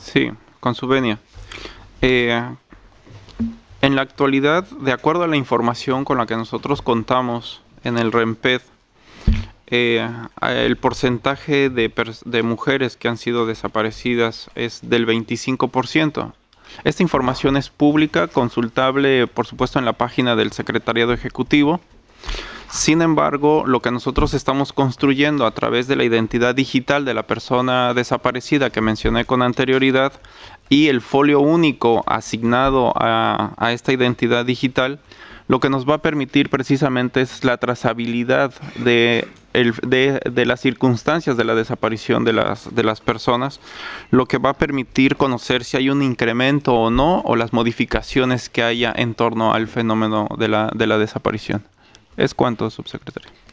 Sí, con su venia. Eh, en la actualidad, de acuerdo a la información con la que nosotros contamos en el REMPED, eh, el porcentaje de mujeres que han sido desaparecidas es del 25%. Esta información es pública, consultable, por supuesto, en la página del Secretariado Ejecutivo. Sin embargo, lo que nosotros estamos construyendo a través de la identidad digital de la persona desaparecida que mencioné con anterioridad y el folio único asignado a esta identidad digital, lo que nos va a permitir precisamente es la trazabilidad de las circunstancias de la desaparición de las personas, lo que va a permitir conocer si hay un incremento o no, o las modificaciones que haya en torno al fenómeno de la desaparición. ¿Es cuánto, subsecretario?